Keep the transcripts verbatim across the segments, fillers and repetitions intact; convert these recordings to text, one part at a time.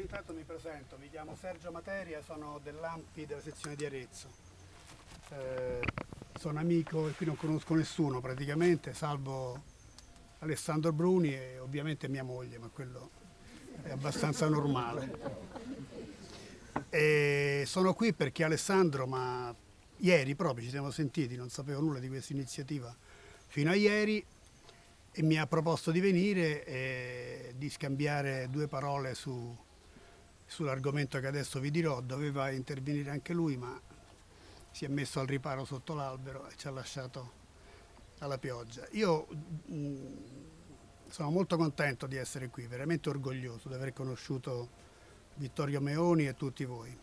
intanto mi presento, mi chiamo Sergio Materia, sono dell'A M P I della sezione di Arezzo. Eh, sono amico e qui non conosco nessuno praticamente, salvo Alessandro Bruni e ovviamente mia moglie, ma quello è abbastanza normale. E sono qui perché Alessandro, ma ieri proprio ci siamo sentiti, non sapevo nulla di questa iniziativa fino a ieri, e mi ha proposto di venire e di scambiare due parole su, sull'argomento che adesso vi dirò. Doveva intervenire anche lui, ma si è messo al riparo sotto l'albero e ci ha lasciato alla pioggia. Io mh, sono molto contento di essere qui, veramente orgoglioso di aver conosciuto Vittorio Meoni e tutti voi.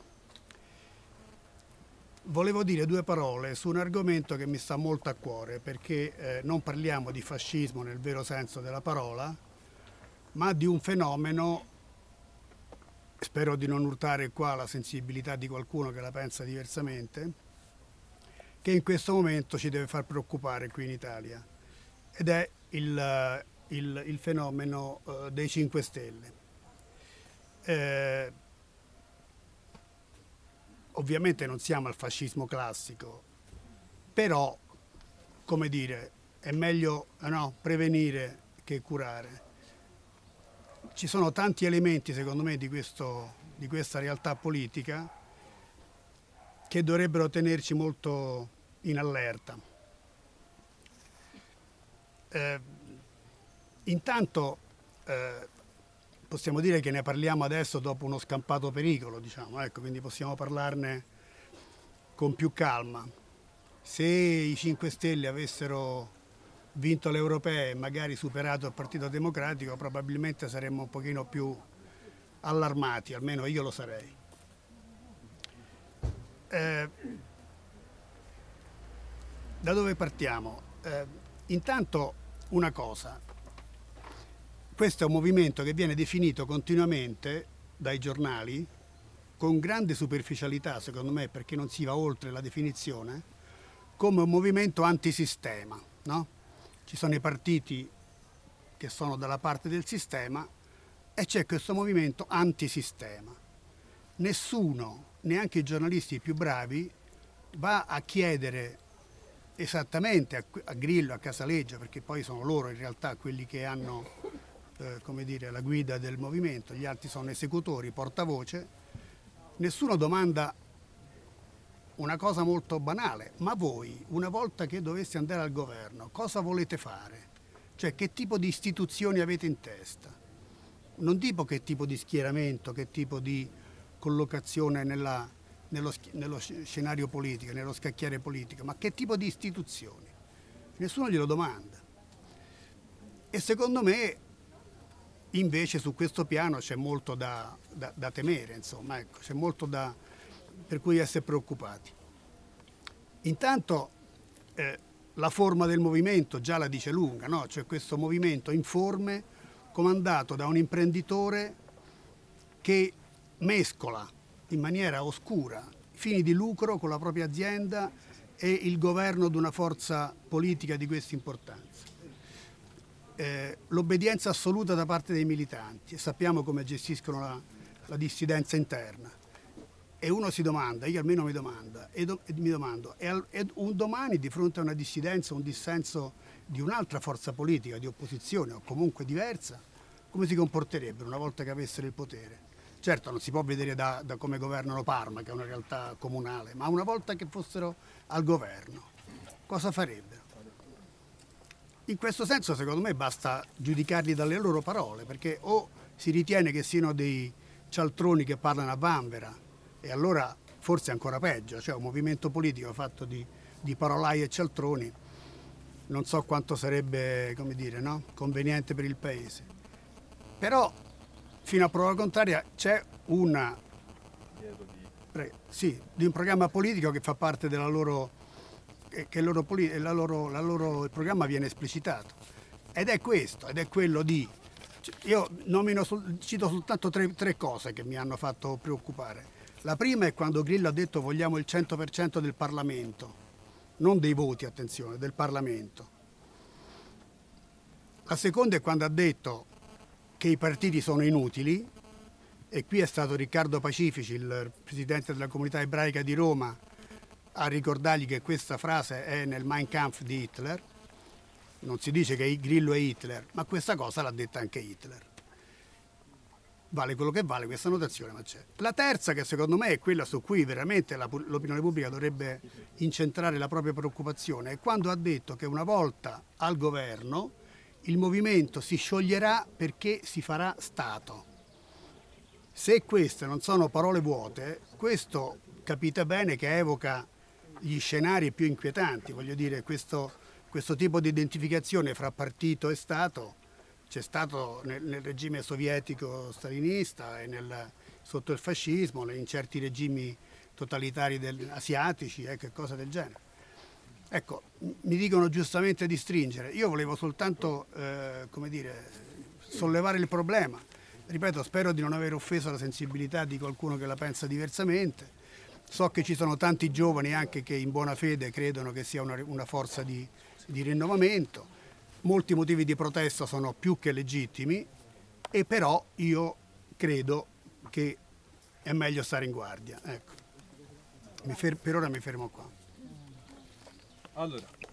Volevo dire due parole su un argomento che mi sta molto a cuore, perché eh, non parliamo di fascismo nel vero senso della parola, ma di un fenomeno, spero di non urtare qua la sensibilità di qualcuno che la pensa diversamente, che in questo momento ci deve far preoccupare qui in Italia, ed è il, il, il fenomeno eh, dei cinque Stelle. Eh, Ovviamente non siamo al fascismo classico, però, come dire, è meglio no, prevenire che curare. Ci sono tanti elementi, secondo me, di, questo, di questa realtà politica che dovrebbero tenerci molto in allerta. Eh, intanto eh, possiamo dire che ne parliamo adesso dopo uno scampato pericolo, diciamo, ecco, quindi possiamo parlarne con più calma. Se i cinque Stelle avessero vinto le europee e magari superato il Partito Democratico, probabilmente saremmo un pochino più allarmati, almeno io lo sarei. Eh, da dove partiamo? Eh, intanto una cosa. Questo è un movimento che viene definito continuamente dai giornali, con grande superficialità secondo me, perché non si va oltre la definizione, come un movimento antisistema, no? Ci sono i partiti che sono dalla parte del sistema e c'è questo movimento antisistema. Nessuno, neanche i giornalisti più bravi, va a chiedere esattamente a, a Grillo, a Casaleggio, perché poi sono loro in realtà quelli che hanno Eh, come dire, la guida del movimento, gli altri sono esecutori, portavoce. Nessuno domanda una cosa molto banale: ma voi, una volta che doveste andare al governo, cosa volete fare? Cioè, che tipo di istituzioni avete in testa? Non dico che tipo di schieramento, che tipo di collocazione nella, nello, nello scenario politico, nello scacchiere politico, ma che tipo di istituzioni? Nessuno glielo domanda. E secondo me invece su questo piano c'è molto da, da, da temere, insomma, ecco, c'è molto da, per cui essere preoccupati. Intanto eh, la forma del movimento già la dice lunga, no? Cioè questo movimento informe comandato da un imprenditore che mescola in maniera oscura fini di lucro con la propria azienda e il governo di una forza politica di questa importanza. Eh, l'obbedienza assoluta da parte dei militanti, e sappiamo come gestiscono la, la dissidenza interna, e uno si domanda, io almeno mi domanda, e, do, e mi domando, e, al, e un domani di fronte a una dissidenza, un dissenso di un'altra forza politica, di opposizione o comunque diversa, come si comporterebbero una volta che avessero il potere? Certo, non si può vedere da, da come governano Parma, che è una realtà comunale, ma una volta che fossero al governo, cosa farebbero? In questo senso, secondo me, basta giudicarli dalle loro parole, perché o si ritiene che siano dei cialtroni che parlano a vanvera, e allora forse è ancora peggio, cioè un movimento politico fatto di, di parolai e cialtroni, non so quanto sarebbe, come dire, no? conveniente per il paese. Però, fino a prova contraria, c'è una, sì, di un programma politico che fa parte della loro... che il loro, la loro, la loro, il programma viene esplicitato, ed è questo, ed è quello di, io nomino, cito soltanto tre, tre cose che mi hanno fatto preoccupare. La prima è quando Grillo ha detto vogliamo il cento per cento del Parlamento, non dei voti, attenzione, del Parlamento. La seconda è quando ha detto che i partiti sono inutili, e qui è stato Riccardo Pacifici, il presidente della comunità ebraica di Roma, a ricordargli che questa frase è nel Mein Kampf di Hitler. Non si dice che Grillo è Hitler, ma questa cosa l'ha detta anche Hitler. Vale quello che vale questa notazione, ma c'è. La terza, che secondo me è quella su cui veramente la, l'opinione pubblica dovrebbe incentrare la propria preoccupazione, è quando ha detto che una volta al governo il movimento si scioglierà perché si farà Stato. Se queste non sono parole vuote, questo capite bene che evoca gli scenari più inquietanti. Voglio dire, questo, questo tipo di identificazione fra partito e Stato c'è stato nel, nel regime sovietico stalinista e nel, sotto il fascismo, in certi regimi totalitari del, asiatici, eh, che cose del genere. Ecco, mi dicono giustamente di stringere. Io volevo soltanto, eh, come dire, sollevare il problema. Ripeto, spero di non aver offeso la sensibilità di qualcuno che la pensa diversamente. So che ci sono tanti giovani anche che in buona fede credono che sia una, una forza di, di rinnovamento. Molti motivi di protesta sono più che legittimi, e però io credo che è meglio stare in guardia. Ecco. Mi fer- per ora mi fermo qua. Allora.